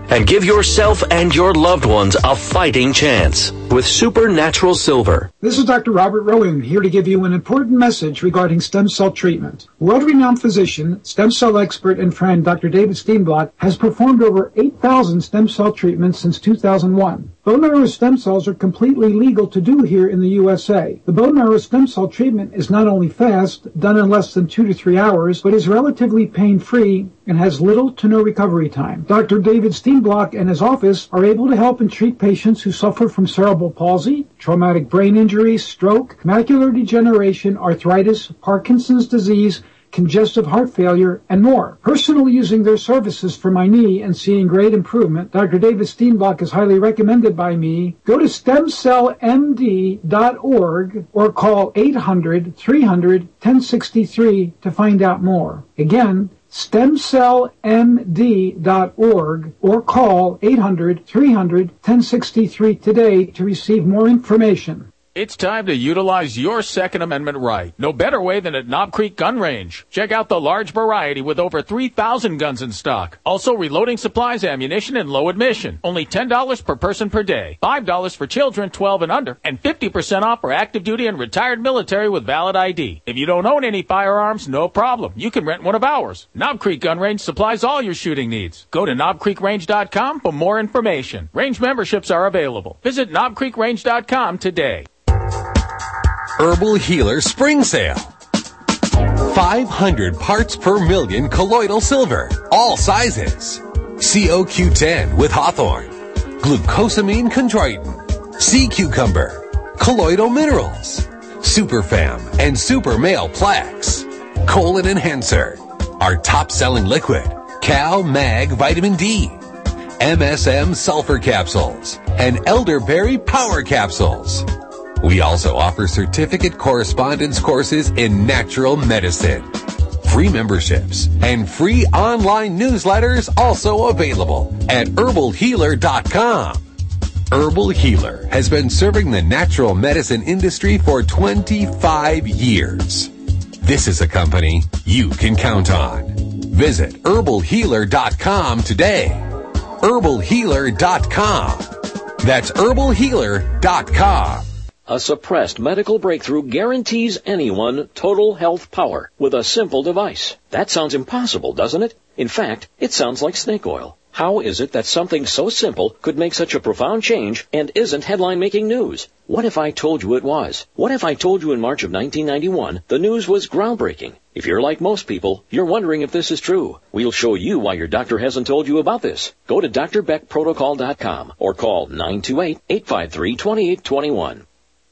M: and give yourself and your loved ones a fighting chance with Supernatural Silver.
T: This is Doctor Robert Rowan here to give you an important message regarding stem cell treatment. World-renowned physician, stem cell expert, and friend Doctor David Steenblock has performed over eight thousand stem cell treatments since two thousand one. Bone marrow stem cells are completely legal to do here in the U S A. The bone marrow stem cell treatment is not only fast, done in less than two to three hours, but is relatively pain-free and has little to no recovery time. Doctor David Steenblock and his office are able to help and treat patients who suffer from cerebral palsy, traumatic brain injury, stroke, macular degeneration, arthritis, Parkinson's disease, congestive heart failure, and more. Personally using their services for my knee and seeing great improvement, Doctor David Steenblock is highly recommended by me. Go to stem cell m d dot org or call eight hundred, three hundred, ten sixty-three to find out more. Again, stem cell m d dot org or call eight hundred, three hundred, ten sixty-three today to receive more information.
U: It's time to utilize your Second Amendment right. No better way than at Knob Creek Gun Range. Check out the large variety with over three thousand guns in stock. Also reloading supplies, ammunition, and low admission. Only ten dollars per person per day. five dollars for children twelve and under. And fifty percent off for active duty and retired military with valid I D. If you don't own any firearms, no problem. You can rent one of ours. Knob Creek Gun Range supplies all your shooting needs. Go to knob creek range dot com for more information. Range memberships are available. Visit knob creek range dot com today.
F: Herbal Healer Spring Sale. five hundred parts per million colloidal silver. All sizes. C O Q ten with Hawthorne. Glucosamine chondroitin. Sea cucumber. Colloidal minerals. Superfam and Super Male Plaques. Colon Enhancer. Our top-selling liquid. Cal Mag Vitamin D. M S M Sulfur Capsules. And Elderberry Power Capsules. We also offer certificate correspondence courses in natural medicine. Free memberships and free online newsletters also available at herbal healer dot com. Herbal Healer has been serving the natural medicine industry for twenty-five years. This is a company you can count on. Visit herbal healer dot com today. herbal healer dot com. That's herbal healer dot com.
G: A suppressed medical breakthrough guarantees anyone total health power with a simple device. That sounds impossible, doesn't it? In fact, it sounds like snake oil. How is it that something so simple could make such a profound change and isn't headline-making news? What if I told you it was? What if I told you in March of nineteen ninety-one the news was groundbreaking? If you're like most people, you're wondering if this is true. We'll show you why your doctor hasn't told you about this. Go to D R Beck Protocol dot com or call nine two eight, eight five three, two eight two one.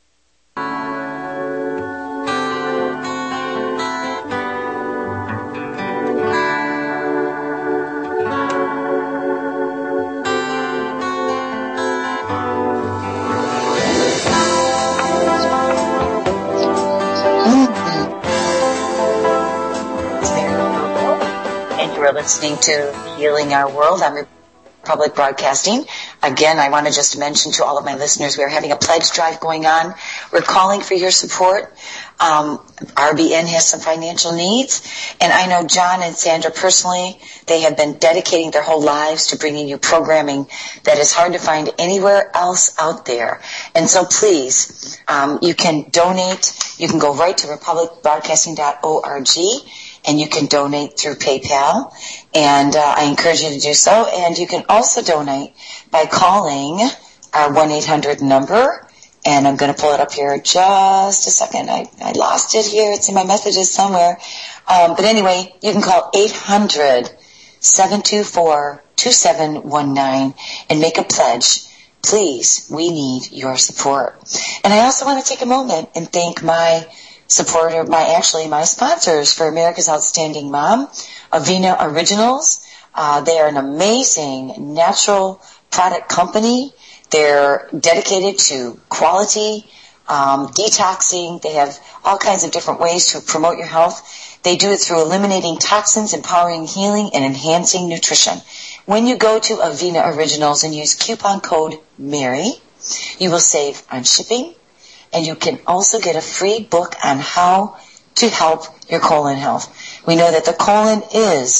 J: Listening to Healing Our World on Republic Broadcasting. Again, I want to just mention to all of my listeners, we are having a pledge drive going on. We're calling for your support. Um, R B N has some financial needs, and I know John and Sandra personally, they have been dedicating their whole lives to bringing you programming that is hard to find anywhere else out there. And so please, um, you can donate. You can go right to republic broadcasting dot org. And you can donate through PayPal, and uh, I encourage you to do so. And you can also donate by calling our one eight hundred number, and I'm going to pull it up here just a second. I, I lost it here. It's in my messages somewhere. Um, but anyway, you can call eight hundred, seven two four, two seven one nine and make a pledge. Please, we need your support. And I also want to take a moment and thank my supporter, my actually my sponsors for America's Outstanding Mom, Avena Originals. Uh, they are an amazing natural product company. They're dedicated to quality, um, detoxing. They have all kinds of different ways to promote your health. They do it through eliminating toxins, empowering healing, and enhancing nutrition. When you go to Avena Originals and use coupon code MARY, you will save on shipping. And you can also get a free book on how to help your colon health. We know that the colon is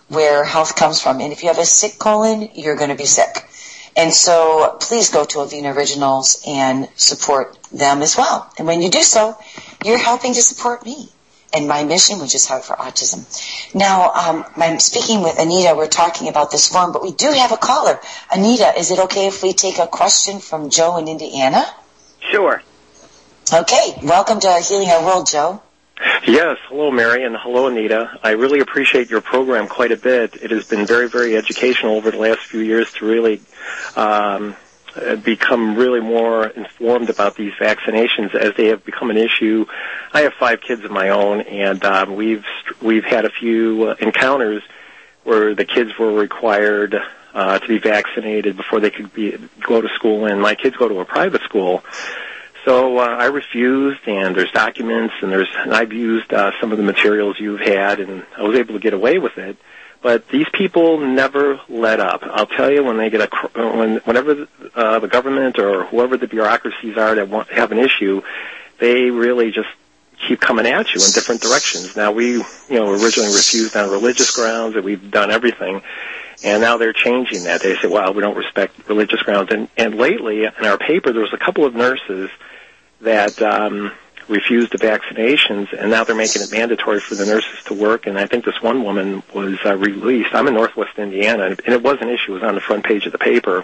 J: where health comes from. And if you have a sick colon, you're going to be sick. And so please go to Avena Originals and support them as well. And when you do so, you're helping to support me and my mission, which is Heart for Autism. Now, um, I'm speaking with Anita. We're talking about this form, but we do have a caller. Anita, is it okay if we take a question from Joe in Indiana?
A: Sure.
J: Okay. Welcome to Healing Our World, Joe.
A: Yes. Hello, Mary, and hello, Anita. I really appreciate your program quite a bit. It has been very, very educational over the last few years to really um, become really more informed about these vaccinations as they have become an issue. I have five kids of my own, and um, we've we've had a few uh, encounters where the kids were required uh, to be vaccinated before they could be go to school, and my kids go to a private school. So uh, I refused, and there's documents, and there's and I've used uh, some of the materials you've had, and I was able to get away with it. But these people never let up. I'll tell you, when they get a when whenever uh, the government or whoever the bureaucracies are that want, have an issue, they really just keep coming at you in different directions. Now we, you know, originally refused on religious grounds, and we've done everything. And now they're changing that. They say, well, we don't respect religious grounds. And, and lately, in our paper, there was a couple of nurses that um, refused the vaccinations, and now they're making it mandatory for the nurses to work. And I think this one woman was uh, released. I'm in Northwest Indiana, and it was an issue. It was on the front page of the paper.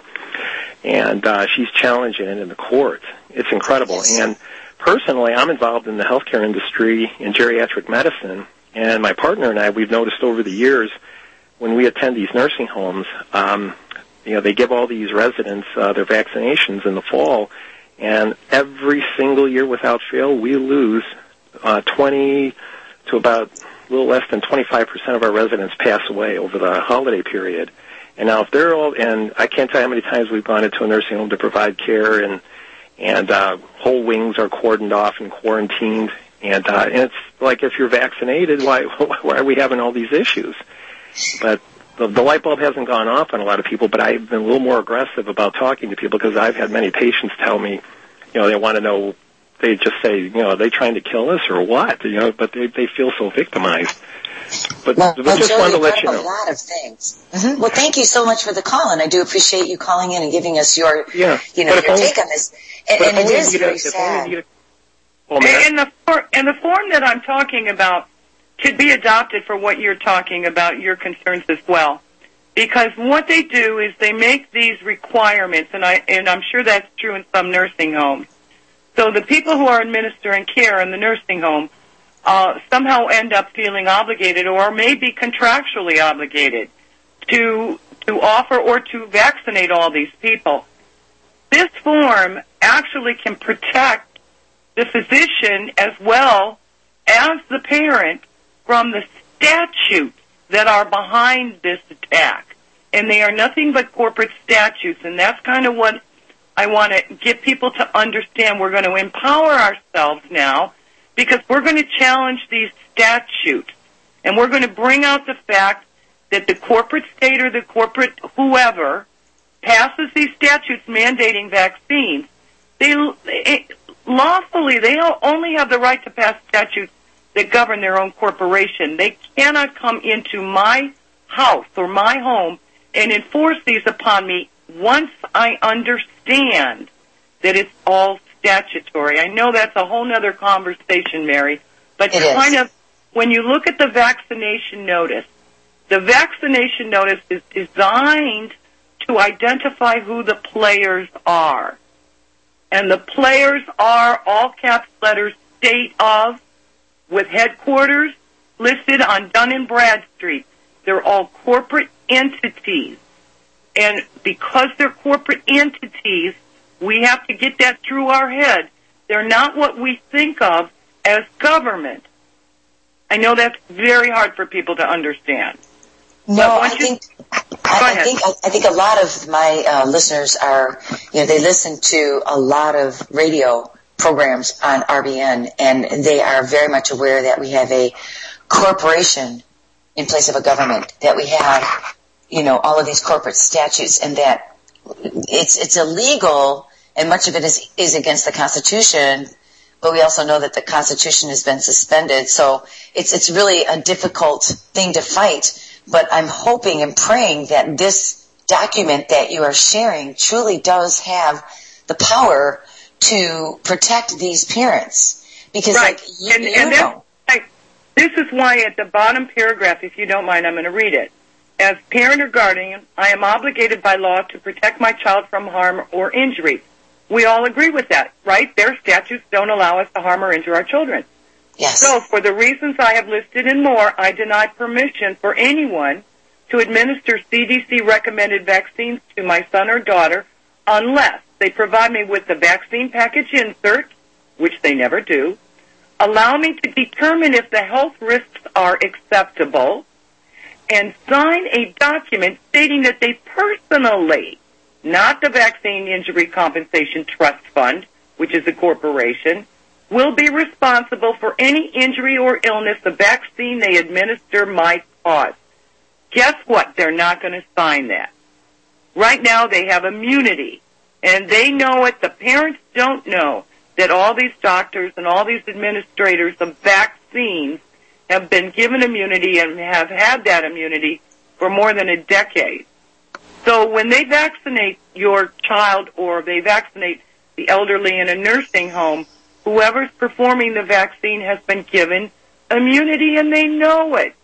A: And uh, she's challenging it in the court. It's incredible. And personally, I'm involved in the healthcare industry in geriatric medicine, and my partner and I, we've noticed over the years, when we attend these nursing homes, um, you know, they give all these residents uh, their vaccinations in the fall, and every single year without fail, we lose uh, twenty to about a little less than twenty-five percent of our residents pass away over the holiday period. And now if they're all, and I can't tell you how many times we've gone into a nursing home to provide care, and and uh, whole wings are cordoned off and quarantined, and, uh, and it's like, if you're vaccinated, why why are we having all these issues? But the, the light bulb hasn't gone off on a lot of people, but I've been a little more aggressive about talking to people, because I've had many patients tell me, you know, they want to know, they just say, you know, are they trying to kill us or what? You know, but they, they feel so victimized. But
J: well,
A: I
J: well,
A: just
J: Joe,
A: wanted to let you know.
J: A lot of things. Mm-hmm. Well, thank you so much for the call, and I do appreciate you calling in and giving us your,
A: yeah.
J: you know, your
A: only,
J: take on this. And, and it is very sad.
A: A,
K: oh, and, the for, and the form that I'm talking about could be adopted for what you're talking about, your concerns as well. Because what they do is they make these requirements, and, I, and I'm sure that's true in some nursing homes. So the people who are administering care in the nursing home uh, somehow end up feeling obligated, or maybe contractually obligated, to to offer or to vaccinate all these people. This form actually can protect the physician as well as the parent from the statutes that are behind this attack. And they are nothing but corporate statutes, and that's kind of what I want to get people to understand. We're going to empower ourselves now, because we're going to challenge these statutes, and we're going to bring out the fact that the corporate state or the corporate whoever passes these statutes mandating vaccines. They it, lawfully, they only have the right to pass statutes that govern their own corporation. They cannot come into my house or my home and enforce these upon me once I understand that it's all statutory. I know that's a whole other conversation, Mary, but
J: it
K: kind
J: is.
K: of when you look at the vaccination notice, the vaccination notice is designed to identify who the players are. And the players are all caps letters state of, with headquarters listed on Dun and Bradstreet. They're all corporate entities. And because they're corporate entities, we have to get that through our head. They're not what we think of as government. I know that's very hard for people to understand.
J: No, I think I, I think I, I think a lot of my uh, listeners are, you know, they listen to a lot of radio programs on R B N, and they are very much aware that we have a corporation in place of a government, that we have, you know, all of these corporate statutes, and that it's it's illegal, and much of it is is against the Constitution. But we also know that the Constitution has been suspended, so it's it's really a difficult thing to fight. But I'm hoping and praying that this document that you are sharing truly does have the power to protect these parents. Because,
K: right.
J: like, you,
K: and,
J: you
K: and
J: know.
K: This, this is why at the bottom paragraph, if you don't mind, I'm going to read it. As parent or guardian, I am obligated by law to protect my child from harm or injury. We all agree with that, right? Their statutes don't allow us to harm or injure our children.
J: Yes.
K: So, for the reasons I have listed and more, I deny permission for anyone to administer C D C-recommended vaccines to my son or daughter unless they provide me with the vaccine package insert, which they never do, allow me to determine if the health risks are acceptable, and sign a document stating that they personally, not the Vaccine Injury Compensation Trust Fund, which is a corporation, will be responsible for any injury or illness the vaccine they administer might cause. Guess what? They're not going to sign that. Right now they have immunity, and they know it. The parents don't know that all these doctors and all these administrators of vaccines have been given immunity and have had that immunity for more than a decade. So when they vaccinate your child or they vaccinate the elderly in a nursing home, whoever's performing the vaccine has been given immunity, and they know it.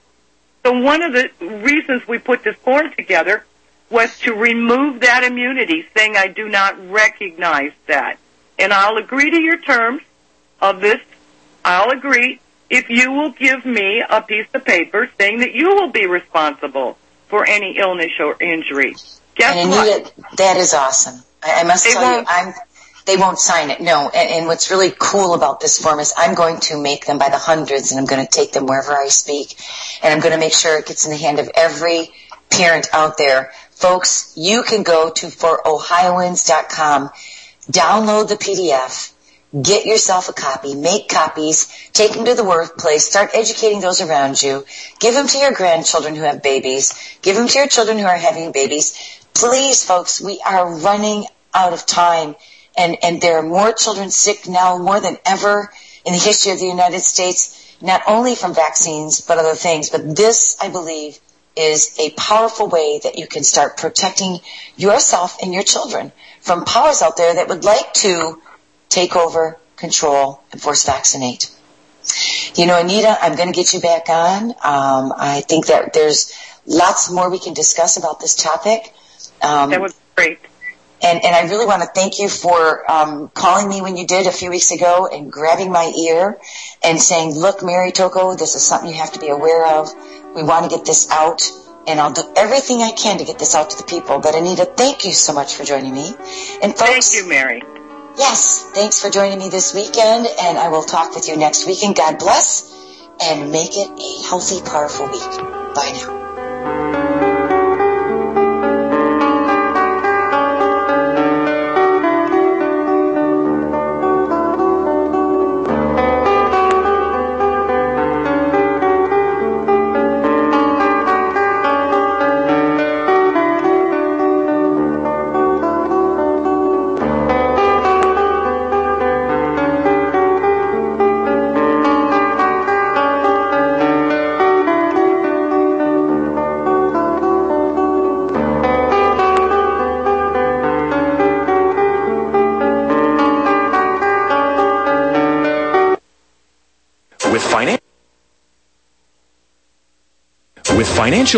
K: So one of the reasons we put this form together was to remove that immunity, saying I do not recognize that. And I'll agree to your terms of this. I'll agree if you will give me a piece of paper saying that you will be responsible for any illness or injury. Guess
J: and
K: what?
J: Anita, that is awesome. I, I must
K: they
J: tell
K: won't.
J: you, I'm, they won't sign it, no. And, and what's really cool about this form is I'm going to make them by the hundreds, and I'm going to take them wherever I speak. And I'm going to make sure it gets in the hand of every parent out there. Folks, you can go to for ohioans dot com, download the P D F, get yourself a copy, make copies, take them to the workplace, start educating those around you, give them to your grandchildren who have babies, give them to your children who are having babies. Please, folks, we are running out of time, and, and there are more children sick now more than ever in the history of the United States, not only from vaccines but other things. But this, I believe, is a powerful way that you can start protecting yourself and your children from powers out there that would like to take over, control, and force vaccinate. You know, Anita, I'm going to get you back on. Um, I think that there's lots more we can discuss about this topic. Um,
K: that was great.
J: And, and I really want to thank you for um, calling me when you did a few weeks ago and grabbing my ear and saying, look, Mary Tocco, this is something you have to be aware of. We want to get this out, and I'll do everything I can to get this out to the people. But Anita, thank you so much for joining me. And folks,
K: thank you, Mary.
J: Yes, thanks for joining me this weekend, and I will talk with you next week. And God bless, and make it a healthy, powerful week. Bye now.
L: With financial